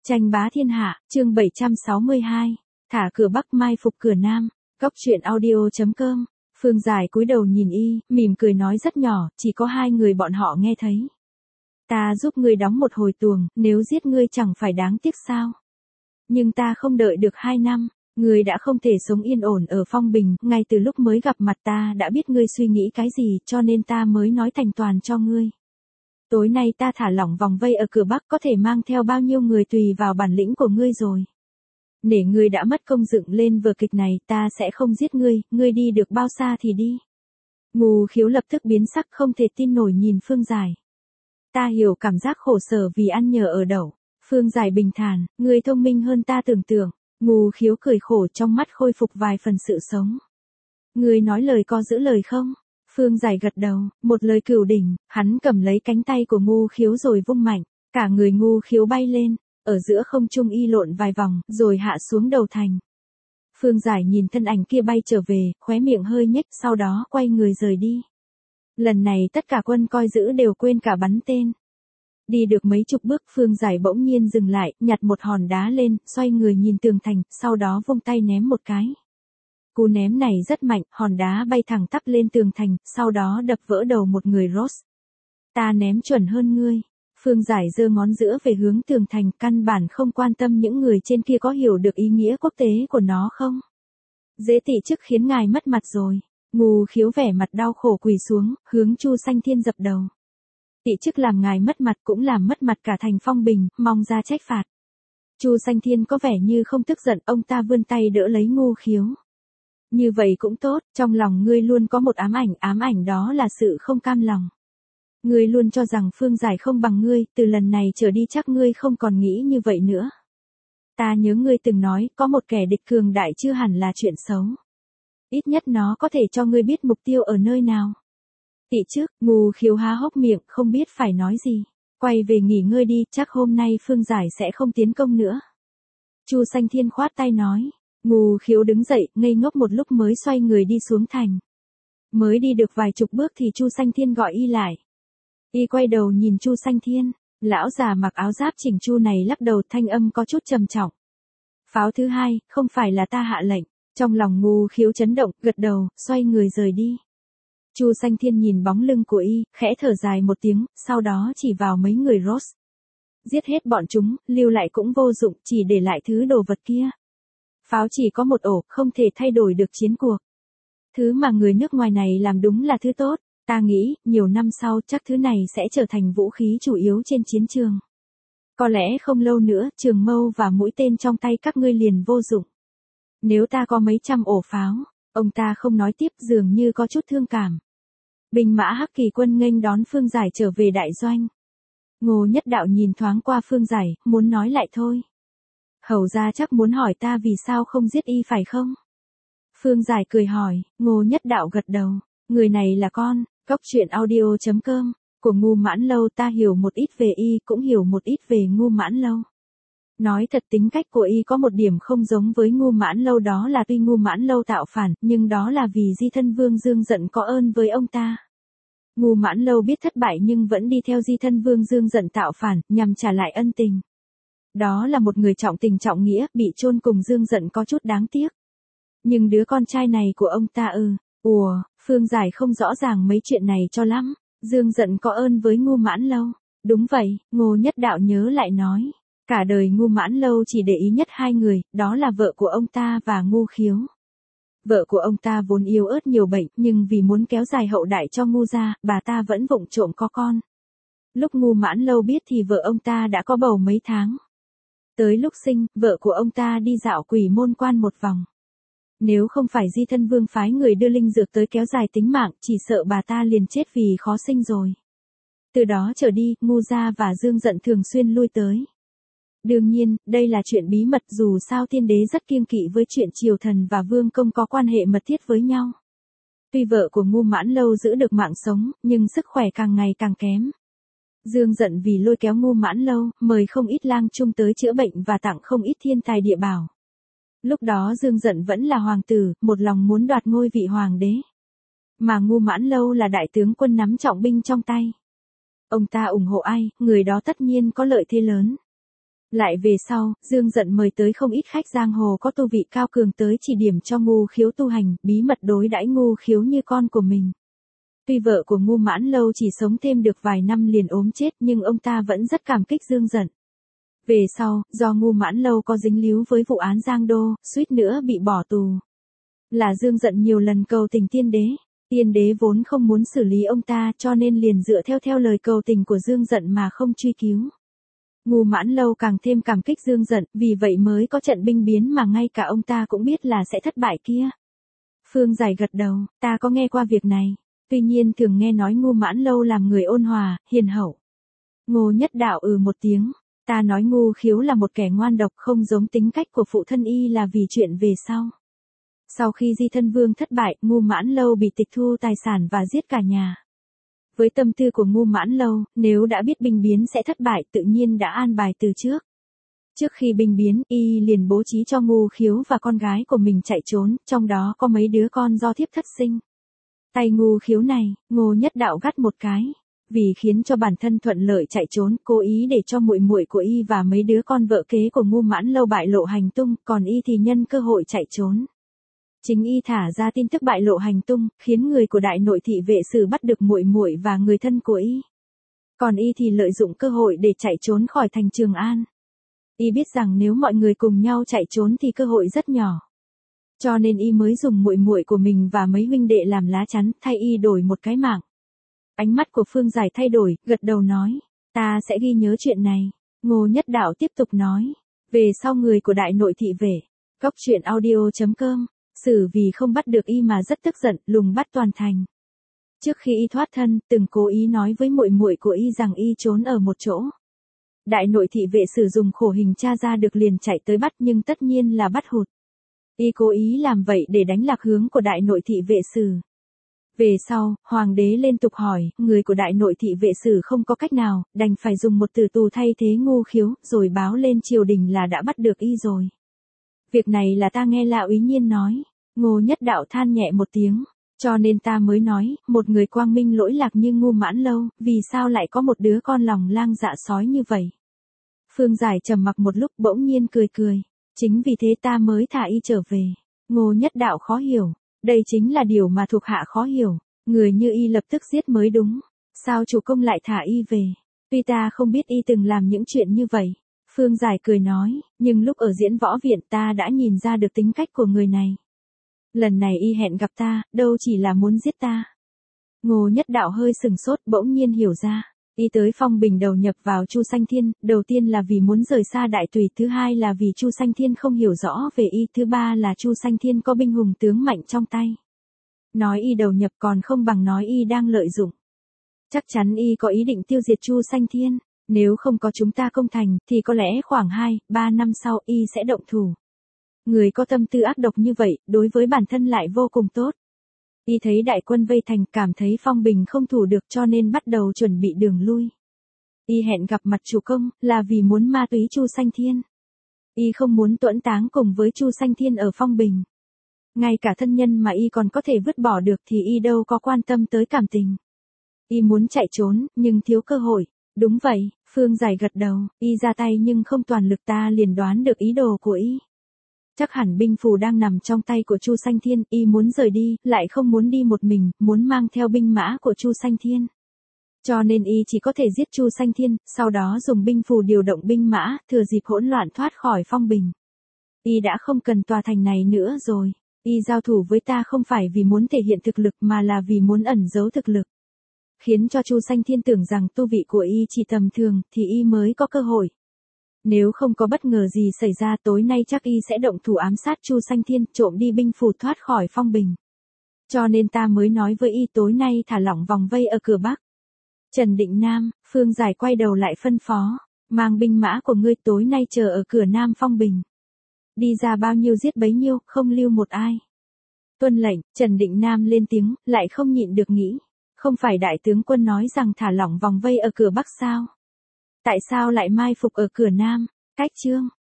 Tranh bá thiên hạ, chương 762. Thả cửa Bắc mai phục cửa Nam. Góc truyện audio.com. Phương Giải cúi đầu nhìn y, mỉm cười nói rất nhỏ, chỉ có hai người bọn họ nghe thấy. Ta giúp ngươi đóng một hồi tuồng, nếu giết ngươi chẳng phải đáng tiếc sao? Nhưng ta không đợi được 2 năm, ngươi đã không thể sống yên ổn ở Phong Bình, ngay từ lúc mới gặp mặt ta đã biết ngươi suy nghĩ cái gì, cho nên ta mới nói thành toàn cho ngươi. Tối nay ta thả lỏng vòng vây ở cửa Bắc, có thể mang theo bao nhiêu người tùy vào bản lĩnh của ngươi rồi. Nể ngươi đã mất công dựng lên vở kịch này, ta sẽ không giết ngươi đi được bao xa thì đi. Ngô Khiếu lập tức biến sắc, không thể tin nổi nhìn Phương Giải. Ta hiểu cảm giác khổ sở vì ăn nhờ ở đậu. Phương Giải bình thản, ngươi thông minh hơn ta tưởng tượng. Ngô Khiếu cười khổ, trong mắt khôi phục vài phần sự sống. Ngươi nói lời có giữ lời không? Phương Giải gật đầu, một lời cửu đỉnh, hắn cầm lấy cánh tay của Ngô Khiếu rồi vung mạnh, cả người Ngô Khiếu bay lên, ở giữa không trung y lộn vài vòng, rồi hạ xuống đầu thành. Phương Giải nhìn thân ảnh kia bay trở về, khóe miệng hơi nhếch, sau đó quay người rời đi. Lần này tất cả quân coi giữ đều quên cả bắn tên. Đi được mấy chục bước, Phương Giải bỗng nhiên dừng lại, nhặt một hòn đá lên, xoay người nhìn tường thành, sau đó vung tay ném một cái. Cú ném này rất mạnh, hòn đá bay thẳng tắp lên tường thành, sau đó đập vỡ đầu một người Ross. Ta ném chuẩn hơn ngươi. Phương Giải giơ ngón giữa về hướng tường thành, căn bản không quan tâm những người trên kia có hiểu được ý nghĩa quốc tế của nó không. Dễ tị chức khiến ngài mất mặt rồi. Ngô Khiếu vẻ mặt đau khổ quỳ xuống, hướng Chu Sanh Thiên dập đầu. Tị chức làm ngài mất mặt cũng làm mất mặt cả thành Phong Bình, mong ra trách phạt. Chu Sanh Thiên có vẻ như không tức giận, ông ta vươn tay đỡ lấy Ngô Khiếu. Như vậy cũng tốt, trong lòng ngươi luôn có một ám ảnh đó là sự không cam lòng. Ngươi luôn cho rằng Phương Giải không bằng ngươi, từ lần này trở đi chắc ngươi không còn nghĩ như vậy nữa. Ta nhớ ngươi từng nói, có một kẻ địch cường đại chưa hẳn là chuyện xấu. Ít nhất nó có thể cho ngươi biết mục tiêu ở nơi nào. Tị chức, Ngô Khiếu há hốc miệng, không biết phải nói gì. Quay về nghỉ ngơi đi, chắc hôm nay Phương Giải sẽ không tiến công nữa. Chu Sanh Thiên khoát tay nói. Ngô Khiếu đứng dậy, ngây ngốc một lúc mới xoay người đi xuống thành. Mới đi được vài chục bước thì Chu Sanh Thiên gọi y lại. Y quay đầu nhìn Chu Sanh Thiên, lão già mặc áo giáp chỉnh chu này lắc đầu, thanh âm có chút trầm trọng. Pháo thứ hai, không phải là ta hạ lệnh. Trong lòng Ngô Khiếu chấn động, gật đầu, xoay người rời đi. Chu Sanh Thiên nhìn bóng lưng của y, khẽ thở dài một tiếng, sau đó chỉ vào mấy người Ross. Giết hết bọn chúng, lưu lại cũng vô dụng, chỉ để lại thứ đồ vật kia. Pháo chỉ có một ổ, không thể thay đổi được chiến cuộc. Thứ mà người nước ngoài này làm đúng là thứ tốt. Ta nghĩ, nhiều năm sau chắc thứ này sẽ trở thành vũ khí chủ yếu trên chiến trường. Có lẽ không lâu nữa, trường mâu và mũi tên trong tay các ngươi liền vô dụng. Nếu ta có mấy trăm ổ pháo, ông ta không nói tiếp, dường như có chút thương cảm. Binh mã Hắc Kỳ quân nghênh đón Phương Giải trở về đại doanh. Ngô Nhất Đạo nhìn thoáng qua Phương Giải, muốn nói lại thôi. Hầu ra chắc muốn hỏi ta vì sao không giết y phải không? Phương Giải cười hỏi, Ngô Nhất Đạo gật đầu. Người này là con, góc truyện audio.com, của Ngô Mãn Lâu. Ta hiểu một ít về y, cũng hiểu một ít về Ngô Mãn Lâu. Nói thật, tính cách của y có một điểm không giống với Ngô Mãn Lâu, đó là tuy Ngô Mãn Lâu tạo phản, nhưng đó là vì Di Thân Vương Dương Dận có ơn với ông ta. Ngô Mãn Lâu biết thất bại nhưng vẫn đi theo Di Thân Vương Dương Dận tạo phản, nhằm trả lại ân tình. Đó là một người trọng tình trọng nghĩa, bị chôn cùng Dương Dận có chút đáng tiếc. Nhưng đứa con trai này của ông ta Phương Giải không rõ ràng mấy chuyện này cho lắm. Dương Dận có ơn với Ngô Mãn Lâu. Đúng vậy, Ngô Nhất Đạo nhớ lại nói. Cả đời Ngô Mãn Lâu chỉ để ý nhất hai người, đó là vợ của ông ta và Ngô Khiếu. Vợ của ông ta vốn yếu ớt nhiều bệnh, nhưng vì muốn kéo dài hậu đại cho Ngô gia, bà ta vẫn vụng trộm có con. Lúc Ngô Mãn Lâu biết thì vợ ông ta đã có bầu mấy tháng. Tới lúc sinh, vợ của ông ta đi dạo Quỷ Môn Quan một vòng. Nếu không phải Di Thân Vương phái người đưa linh dược tới kéo dài tính mạng, chỉ sợ bà ta liền chết vì khó sinh rồi. Từ đó trở đi, Ngô gia và Dương Dận thường xuyên lui tới. Đương nhiên, đây là chuyện bí mật, dù sao tiên đế rất kiêng kỵ với chuyện triều thần và vương công có quan hệ mật thiết với nhau. Tuy vợ của Ngô Mãn Lâu giữ được mạng sống, nhưng sức khỏe càng ngày càng kém. Dương Dận vì lôi kéo Ngô Mãn Lâu, mời không ít lang trung tới chữa bệnh và tặng không ít thiên tài địa bảo. Lúc đó Dương Dận vẫn là hoàng tử, một lòng muốn đoạt ngôi vị hoàng đế. Mà Ngô Mãn Lâu là đại tướng quân nắm trọng binh trong tay. Ông ta ủng hộ ai, người đó tất nhiên có lợi thế lớn. Lại về sau, Dương Dận mời tới không ít khách giang hồ có tu vị cao cường tới chỉ điểm cho Ngu Khiếu tu hành, bí mật đối đãi Ngu Khiếu như con của mình. Tuy vợ của Ngu Mãn Lâu chỉ sống thêm được vài năm liền ốm chết nhưng ông ta vẫn rất cảm kích Dương Dận. Về sau, do Ngu Mãn Lâu có dính líu với vụ án Giang Đô, suýt nữa bị bỏ tù. Là Dương Dận nhiều lần cầu tình tiên đế. Tiên đế vốn không muốn xử lý ông ta cho nên liền dựa theo lời cầu tình của Dương Dận mà không truy cứu. Ngu Mãn Lâu càng thêm cảm kích Dương Dận, vì vậy mới có trận binh biến mà ngay cả ông ta cũng biết là sẽ thất bại kia. Phương Giải gật đầu, ta có nghe qua việc này. Tuy nhiên thường nghe nói Ngu Mãn Lâu làm người ôn hòa, hiền hậu. Ngô Nhất Đạo một tiếng, ta nói Ngu Khiếu là một kẻ ngoan độc không giống tính cách của phụ thân y là vì chuyện về sau. Sau khi Di Thân Vương thất bại, Ngu Mãn Lâu bị tịch thu tài sản và giết cả nhà. Với tâm tư của Ngu Mãn Lâu, nếu đã biết binh biến sẽ thất bại tự nhiên đã an bài từ trước. Trước khi binh biến, y liền bố trí cho Ngu Khiếu và con gái của mình chạy trốn, trong đó có mấy đứa con do thiếp thất sinh. Tay Ngu Khiếu này, Ngô Nhất Đạo gắt một cái. Vì khiến cho bản thân thuận lợi chạy trốn, cố ý để cho muội muội của y và mấy đứa con vợ kế của Ngu Mãn Lâu bại lộ hành tung, còn y thì nhân cơ hội chạy trốn. Chính y thả ra tin tức bại lộ hành tung, khiến người của Đại Nội thị vệ sử bắt được muội muội và người thân của y. Còn y thì lợi dụng cơ hội để chạy trốn khỏi thành Trường An. Y biết rằng nếu mọi người cùng nhau chạy trốn thì cơ hội rất nhỏ. Cho nên y mới dùng muội muội của mình và mấy huynh đệ làm lá chắn, thay y đổi một cái mạng. Ánh mắt của Phương Giải thay đổi, gật đầu nói, ta sẽ ghi nhớ chuyện này. Ngô Nhất Đạo tiếp tục nói, về sau người của Đại Nội thị vệ, Cóc Truyện Audio.com, Sử vì không bắt được y mà rất tức giận, lùng bắt toàn thành. Trước khi y thoát thân, từng cố ý nói với muội muội của y rằng y trốn ở một chỗ. Đại Nội thị vệ sử dụng khổ hình tra ra được liền chạy tới bắt nhưng tất nhiên là bắt hụt. Y cố ý làm vậy để đánh lạc hướng của Đại Nội thị vệ sử. Về sau, Hoàng đế liên tục hỏi, người của Đại Nội thị vệ sử không có cách nào, đành phải dùng một tử tù thay thế Ngu Khiếu, rồi báo lên triều đình là đã bắt được y rồi. Việc này là ta nghe La Úy Nhiên nói. Ngô Nhất Đạo than nhẹ một tiếng, cho nên ta mới nói, một người quang minh lỗi lạc như Ngu Mãn Lâu, vì sao lại có một đứa con lòng lang dạ sói như vậy. Phương Giải trầm mặc một lúc bỗng nhiên cười cười, chính vì thế ta mới thả y trở về. Ngô Nhất Đạo khó hiểu, đây chính là điều mà thuộc hạ khó hiểu, người như y lập tức giết mới đúng, sao chủ công lại thả y về. Tuy ta không biết y từng làm những chuyện như vậy. Phương Giải cười nói, nhưng lúc ở diễn võ viện ta đã nhìn ra được tính cách của người này. Lần này y hẹn gặp ta, đâu chỉ là muốn giết ta. Ngô Nhất Đạo hơi sừng sốt bỗng nhiên hiểu ra. Y tới Phong Bình đầu nhập vào Chu Sanh Thiên, đầu tiên là vì muốn rời xa Đại Tùy, thứ hai là vì Chu Sanh Thiên không hiểu rõ về y, thứ ba là Chu Sanh Thiên có binh hùng tướng mạnh trong tay. Nói y đầu nhập còn không bằng nói y đang lợi dụng. Chắc chắn y có ý định tiêu diệt Chu Sanh Thiên, nếu không có chúng ta công thành thì có lẽ khoảng 2-3 năm sau y sẽ động thủ. Người có tâm tư ác độc như vậy, đối với bản thân lại vô cùng tốt. Y thấy đại quân vây thành, cảm thấy Phong Bình không thủ được cho nên bắt đầu chuẩn bị đường lui. Y hẹn gặp mặt chủ công, là vì muốn ma túy Chu Sanh Thiên. Y không muốn tuẫn táng cùng với Chu Sanh Thiên ở Phong Bình. Ngay cả thân nhân mà y còn có thể vứt bỏ được thì y đâu có quan tâm tới cảm tình. Y muốn chạy trốn, nhưng thiếu cơ hội. Đúng vậy, Phương Giải gật đầu, y ra tay nhưng không toàn lực, ta liền đoán được ý đồ của y. Chắc hẳn binh phù đang nằm trong tay của Chu Sanh Thiên, y muốn rời đi, lại không muốn đi một mình, muốn mang theo binh mã của Chu Sanh Thiên. Cho nên y chỉ có thể giết Chu Sanh Thiên, sau đó dùng binh phù điều động binh mã, thừa dịp hỗn loạn thoát khỏi Phong Bình. Y đã không cần tòa thành này nữa rồi, y giao thủ với ta không phải vì muốn thể hiện thực lực mà là vì muốn ẩn giấu thực lực. Khiến cho Chu Sanh Thiên tưởng rằng tu vị của y chỉ tầm thường, thì y mới có cơ hội. Nếu không có bất ngờ gì xảy ra tối nay chắc y sẽ động thủ ám sát Chu Sanh Thiên, trộm đi binh phù thoát khỏi Phong Bình. Cho nên ta mới nói với y tối nay thả lỏng vòng vây ở cửa Bắc. Trần Định Nam, Phương Giải quay đầu lại phân phó, mang binh mã của ngươi tối nay chờ ở cửa Nam Phong Bình. Đi ra bao nhiêu giết bấy nhiêu, không lưu một ai. Tuân lệnh, Trần Định Nam lên tiếng, lại không nhịn được nghĩ. Không phải đại tướng quân nói rằng thả lỏng vòng vây ở cửa Bắc sao? Tại sao lại mai phục ở cửa Nam? Cách chương